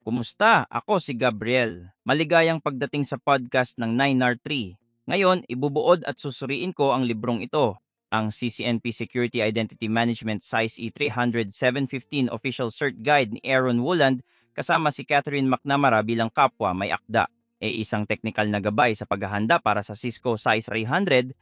Kumusta? Ako si Gabriel. Maligayang pagdating sa podcast ng 9R3. Ngayon, ibubuod at susuriin ko ang librong ito, ang CCNP Security Identity Management Size E300 715 Official Cert Guide ni Aaron Wooland kasama si Catherine McNamara bilang kapwa may akda. Isang technical na gabay sa paghahanda para sa Cisco Size 300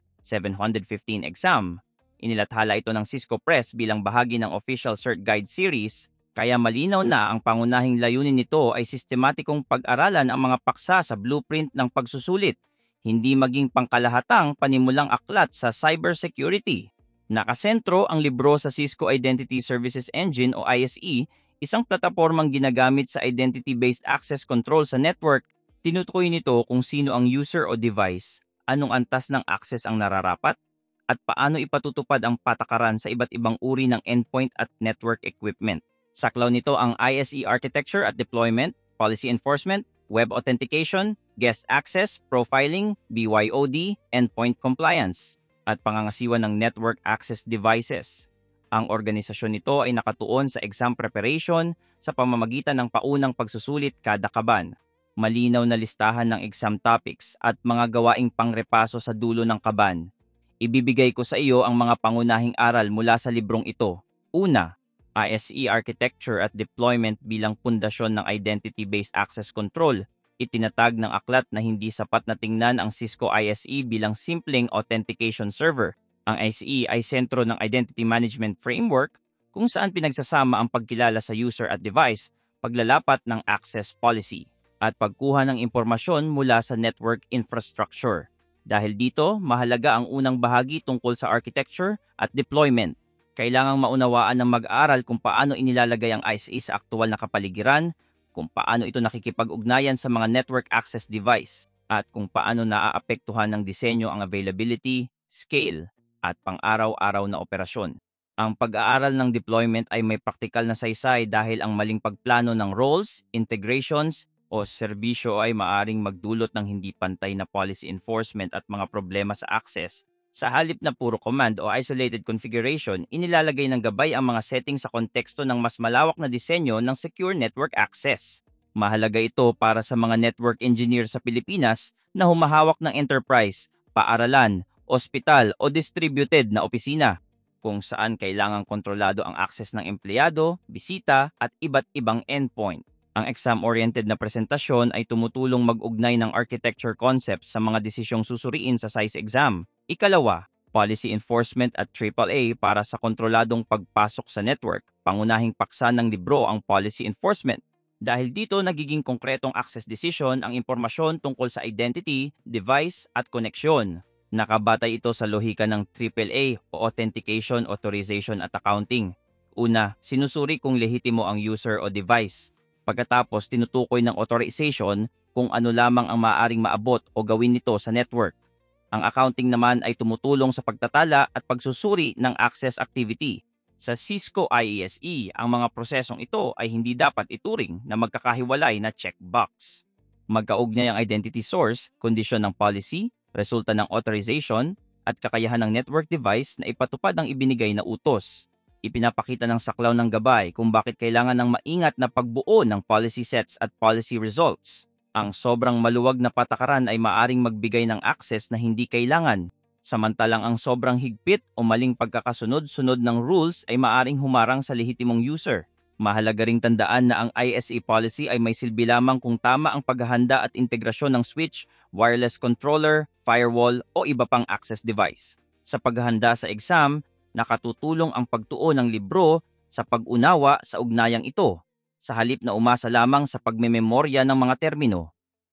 715 exam. Inilathala ito ng Cisco Press bilang bahagi ng Official Cert Guide Series. Kaya malinaw na ang pangunahing layunin nito ay sistematikong pag-aralan ang mga paksa sa blueprint ng pagsusulit, hindi maging pangkalahatang panimulang aklat sa cybersecurity. Nakasentro ang libro sa Cisco Identity Services Engine o ISE, isang platapormang ginagamit sa identity-based access control sa network. Tinutukoy nito kung sino ang user o device, anong antas ng access ang nararapat, at paano ipatutupad ang patakaran sa iba't ibang uri ng endpoint at network equipment. Saklaw nito ang ISE architecture at deployment, policy enforcement, web authentication, guest access, profiling, BYOD, endpoint compliance, at pangangasiwa ng network access devices. Ang organisasyon nito ay nakatuon sa exam preparation sa pamamagitan ng paunang pagsusulit kada kaban, malinaw na listahan ng exam topics at mga gawaing pangrepaso sa dulo ng kaban. Ibibigay ko sa iyo ang mga pangunahing aral mula sa librong ito. Una, ISE architecture at deployment bilang pundasyon ng identity-based access control. Itinatag ng aklat na hindi sapat na tingnan ang Cisco ISE bilang simpleng authentication server. Ang ISE ay sentro ng identity management framework kung saan pinagsasama ang pagkilala sa user at device, paglalapat ng access policy, at pagkuha ng impormasyon mula sa network infrastructure. Dahil dito, mahalaga ang unang bahagi tungkol sa architecture at deployment. Kailangang maunawaan ng mag-aaral kung paano inilalagay ang ISE sa aktual na kapaligiran, kung paano ito nakikipag-ugnayan sa mga network access device, at kung paano naaapektuhan ng disenyo ang availability, scale, at pang-araw-araw na operasyon. Ang pag-aaral ng deployment ay may praktikal na saysay dahil ang maling pagplano ng roles, integrations, o serbisyo ay maaring magdulot ng hindi pantay na policy enforcement at mga problema sa access. Sa halip na puro command o isolated configuration, inilalagay ng gabay ang mga settings sa konteksto ng mas malawak na disenyo ng secure network access. Mahalaga ito para sa mga network engineer sa Pilipinas na humahawak ng enterprise, paaralan, ospital o distributed na opisina, kung saan kailangang kontrolado ang access ng empleyado, bisita at iba't ibang endpoint. Ang exam-oriented na presentasyon ay tumutulong mag-ugnay ng architecture concepts sa mga desisyong susuriin sa SICE exam. Ikalawa, policy enforcement at AAA para sa kontroladong pagpasok sa network. Pangunahing paksa ng libro ang policy enforcement. Dahil dito nagiging konkretong access decision ang impormasyon tungkol sa identity, device at koneksyon. Nakabatay ito sa lohika ng AAA o Authentication, Authorization at Accounting. Una, sinusuri kung lehitimo ang user o device. Pagkatapos, tinutukoy ng authorization kung ano lamang ang maaaring maabot o gawin nito sa network. Ang accounting naman ay tumutulong sa pagtatala at pagsusuri ng access activity. Sa Cisco IESE, ang mga prosesong ito ay hindi dapat ituring na magkakahiwalay na checkbox. Magkaugnay ang identity source, kondisyon ng policy, resulta ng authorization, at kakayahan ng network device na ipatupad ang ibinigay na utos. Ipinapakita ng saklaw ng gabay kung bakit kailangan ng maingat na pagbuo ng policy sets at policy results. Ang sobrang maluwag na patakaran ay maaring magbigay ng access na hindi kailangan, samantalang ang sobrang higpit o maling pagkakasunod-sunod ng rules ay maaring humarang sa lehitimong user. Mahalaga ring tandaan na ang ISE policy ay may silbi lamang kung tama ang paghahanda at integrasyon ng switch, wireless controller, firewall o iba pang access device. Sa paghahanda sa exam, nakatutulong ang pagtuon ng libro sa pag-unawa sa ugnayang ito, sa halip na umasa lamang sa pagmememorya ng mga termino.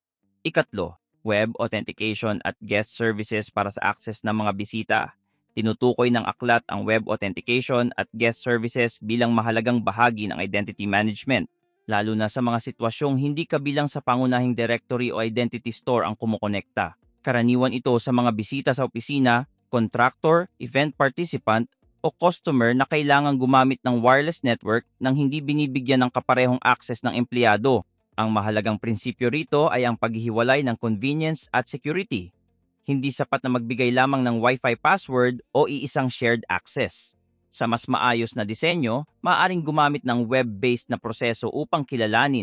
Ikatlo, web authentication at guest services para sa access ng mga bisita. Tinutukoy ng aklat ang web authentication at guest services bilang mahalagang bahagi ng identity management, lalo na sa mga sitwasyong hindi kabilang sa pangunahing directory o identity store ang kumukonekta. Karaniwan ito sa mga bisita sa opisina, contractor, event participant, o customer na kailangang gumamit ng wireless network nang hindi binibigyan ng kaparehong access ng empleyado. Ang mahalagang prinsipyo rito ay ang paghihiwalay ng convenience at security. Hindi sapat na magbigay lamang ng Wi-Fi password o iisang shared access. Sa mas maayos na disenyo, maaaring gumamit ng web-based na proseso upang kilalanin,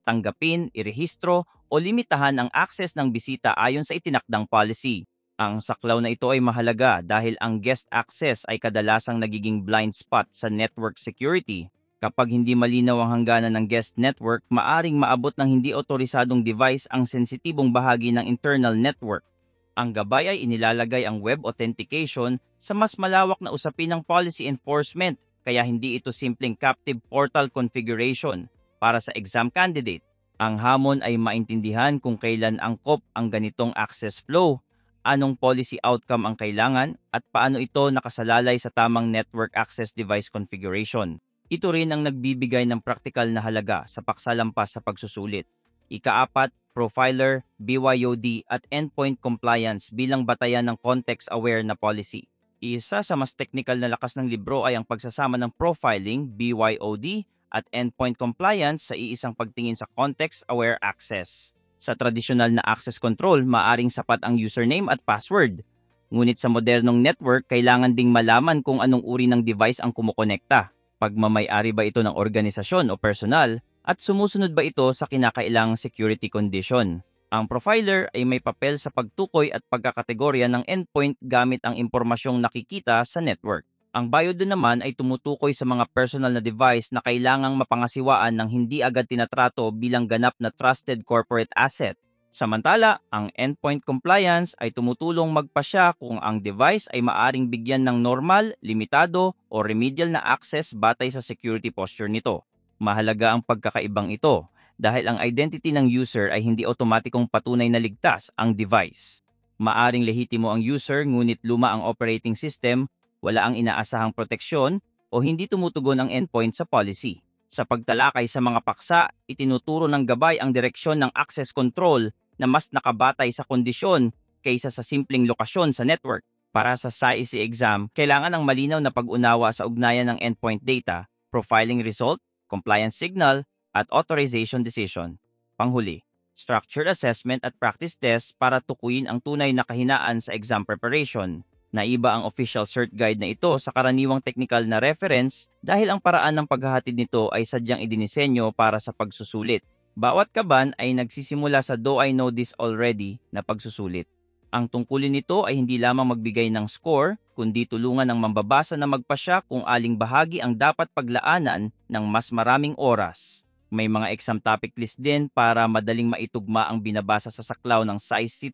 tanggapin, irehistro o limitahan ang access ng bisita ayon sa itinakdang policy. Ang saklaw na ito ay mahalaga dahil ang guest access ay kadalasang nagiging blind spot sa network security. Kapag hindi malinaw ang hangganan ng guest network, maaring maabot ng hindi otorisadong device ang sensitibong bahagi ng internal network. Ang gabay ay inilalagay ang web authentication sa mas malawak na usapin ng policy enforcement, kaya hindi ito simpleng captive portal configuration para sa exam candidate. Ang hamon ay maintindihan kung kailan angkop ang ganitong access flow, anong policy outcome ang kailangan, at paano ito nakasalalay sa tamang network access device configuration. Ito rin ang nagbibigay ng praktikal na halaga sa paksalampas sa pagsusulit. Ikaapat, profiler, BYOD at endpoint compliance bilang batayan ng context-aware na policy. Isa sa mas technical na lakas ng libro ay ang pagsasama ng profiling, BYOD, at endpoint compliance sa iisang pagtingin sa context-aware access. Sa tradisyonal na access control, maaring sapat ang username at password. Ngunit sa modernong network, kailangan ding malaman kung anong uri ng device ang kumukonekta. Pagmamay-ari ba ito ng organisasyon o personal, at sumusunod ba ito sa kinakailangang security condition? Ang profiler ay may papel sa pagtukoy at pagkakategorya ng endpoint gamit ang impormasyong nakikita sa network. Ang BYOD naman ay tumutukoy sa mga personal na device na kailangang mapangasiwaan ng hindi agad tinatrato bilang ganap na trusted corporate asset. Samantala, ang endpoint compliance ay tumutulong magpasya kung ang device ay maaring bigyan ng normal, limitado o remedial na access batay sa security posture nito. Mahalaga ang pagkakaibang ito dahil ang identity ng user ay hindi otomatikong patunay na ligtas ang device. Maaring lehitimo ang user ngunit luma ang operating system, wala ang inaasahang proteksyon o hindi tumutugon ang endpoint sa policy. Sa pagtalakay sa mga paksa, itinuturo ng gabay ang direksyon ng access control na mas nakabatay sa kondisyon kaysa sa simpleng lokasyon sa network. Para sa SAIC exam, kailangan ng malinaw na pag-unawa sa ugnayan ng endpoint data, profiling result, compliance signal, at authorization decision. Panghuli, structured assessment at practice test para tukuyin ang tunay na kahinaan sa exam preparation. Naiba ang official cert guide na ito sa karaniwang technical na reference dahil ang paraan ng paghahatid nito ay sadyang idinisenyo para sa pagsusulit. Bawat kaban ay nagsisimula sa "Do I know this already" na pagsusulit. Ang tungkulin nito ay hindi lamang magbigay ng score, kundi tulungan ng mambabasa na magpasya kung aling bahagi ang dapat paglaanan ng mas maraming oras. May mga exam topic list din para madaling maitugma ang binabasa sa saklaw ng SAIC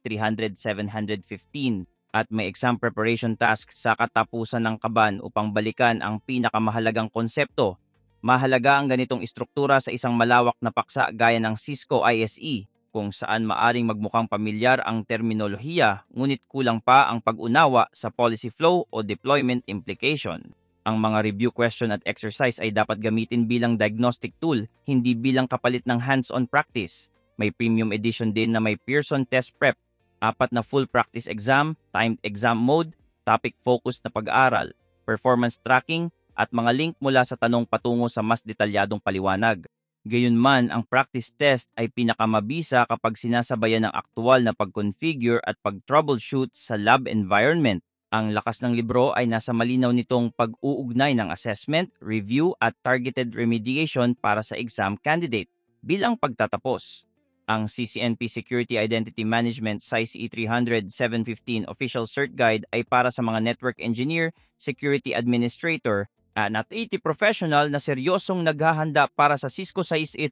300-715. At may exam preparation task sa katapusan ng kaban upang balikan ang pinakamahalagang konsepto. Mahalaga ang ganitong istruktura sa isang malawak na paksa gaya ng Cisco ISE, kung saan maaring magmukhang pamilyar ang terminolohiya ngunit kulang pa ang pag-unawa sa policy flow o deployment implication. Ang mga review question at exercise ay dapat gamitin bilang diagnostic tool, hindi bilang kapalit ng hands-on practice. May premium edition din na may Pearson Test Prep, 4 na full practice exam, timed exam mode, topic-focused na pag-aaral, performance tracking, at mga link mula sa tanong patungo sa mas detalyadong paliwanag. Gayunman, ang practice test ay pinakamabisa kapag sinasabayan ng aktual na pag-configure at pag-troubleshoot sa lab environment. Ang lakas ng libro ay nasa malinaw nitong pag-uugnay ng assessment, review at targeted remediation para sa exam candidate. Bilang pagtatapos, ang CCNP Security Identity Management SAIC 300-715 Official Cert Guide ay para sa mga network engineer, security administrator, at IT professional na seryosong naghahanda para sa Cisco SAIC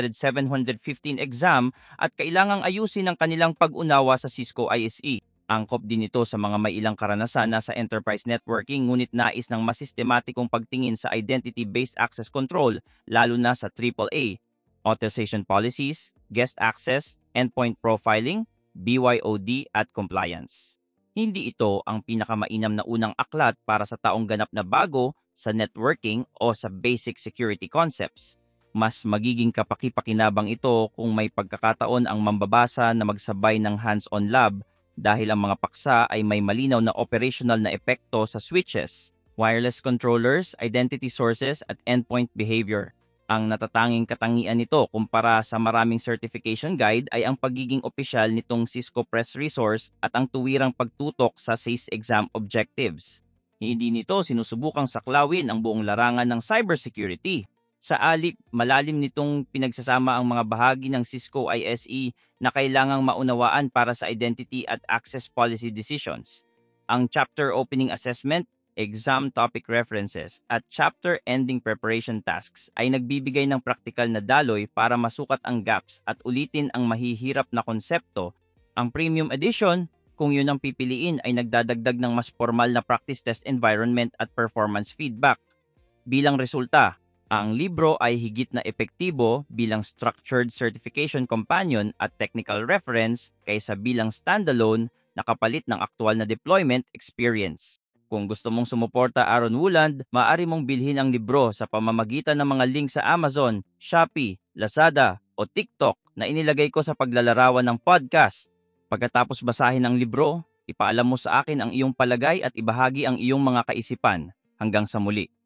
300-715 exam at kailangang ayusin ang kanilang pag-unawa sa Cisco ISE. Angkop din ito sa mga may ilang karanasan na sa enterprise networking ngunit nais ng mas sistematikong pagtingin sa identity-based access control, lalo na sa AAA. Authorization policies, guest access, endpoint profiling, BYOD at compliance. Hindi ito ang pinakamainam na unang aklat para sa taong ganap na bago sa networking o sa basic security concepts. Mas magiging kapaki-pakinabang ito kung may pagkakataon ang mambabasa na magsabay ng hands-on lab dahil ang mga paksa ay may malinaw na operational na epekto sa switches, wireless controllers, identity sources at endpoint behavior. Ang natatanging katangian nito kumpara sa maraming certification guide ay ang pagiging opisyal nitong Cisco Press Resource at ang tuwirang pagtutok sa SAIC exam objectives. Hindi nito sinusubukang saklawin ang buong larangan ng cybersecurity. Sa alip, malalim nitong pinagsasama ang mga bahagi ng Cisco ISE na kailangang maunawaan para sa identity at access policy decisions. Ang chapter opening assessment, exam topic references, at chapter ending preparation tasks ay nagbibigay ng praktikal na daloy para masukat ang gaps at ulitin ang mahihirap na konsepto. Ang premium edition, kung yun ang pipiliin, ay nagdadagdag ng mas formal na practice test environment at performance feedback. Bilang resulta, ang libro ay higit na epektibo bilang structured certification companion at technical reference kaysa bilang standalone na kapalit ng aktual na deployment experience. Kung gusto mong sumuporta Aaron Wuland, maaari mong bilhin ang libro sa pamamagitan ng mga link sa Amazon, Shopee, Lazada o TikTok na inilagay ko sa paglalarawan ng podcast. Pagkatapos basahin ang libro, ipaalam mo sa akin ang iyong palagay at ibahagi ang iyong mga kaisipan. Hanggang sa muli.